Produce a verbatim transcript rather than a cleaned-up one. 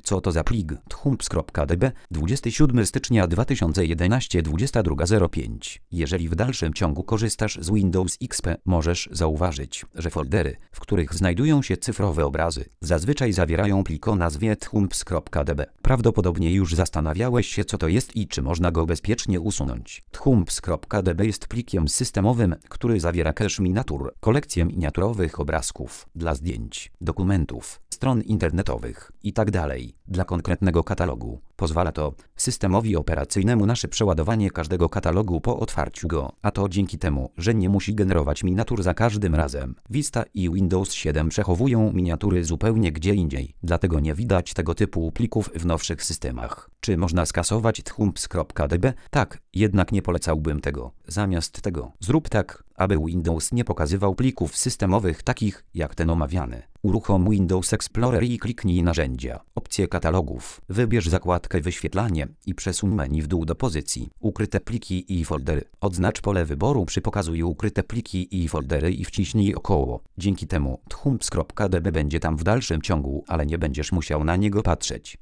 Co to za plik? thumps.db dwudziestego siódmego stycznia dwa tysiące jedenastego dwudziesta druga zero pięć. Jeżeli w dalszym ciągu korzystasz z Windows X P, możesz zauważyć, że foldery, w których znajdują się cyfrowe obrazy, zazwyczaj zawierają plik o nazwie thumps.db. Prawdopodobnie już zastanawiałeś się, co to jest i czy można go bezpiecznie usunąć. thumps.db jest plikiem systemowym, który zawiera cache miniatur, kolekcję miniaturowych obrazków dla zdjęć, dokumentów, stron internetowych itd. Dla konkretnego katalogu. Pozwala to systemowi operacyjnemu na szybsze przeładowanie każdego katalogu po otwarciu go, a to dzięki temu, że nie musi generować miniatur za każdym razem. Vista i Windows siedem przechowują miniatury zupełnie gdzie indziej, dlatego nie widać tego typu plików w nowszych systemach. Czy można skasować thumps.db? Tak, jednak nie polecałbym tego. Zamiast tego, zrób tak, aby Windows nie pokazywał plików systemowych takich jak ten omawiany. Uruchom Windows Explorer i kliknij Narzędzia, opcje katalogów, wybierz zakładkę Wyświetlanie i przesuń menu w dół do pozycji Ukryte pliki i foldery. Odznacz pole wyboru przy Pokazuj ukryte pliki i foldery i wciśnij około. Dzięki temu thumps.db będzie tam w dalszym ciągu, ale nie będziesz musiał na niego patrzeć.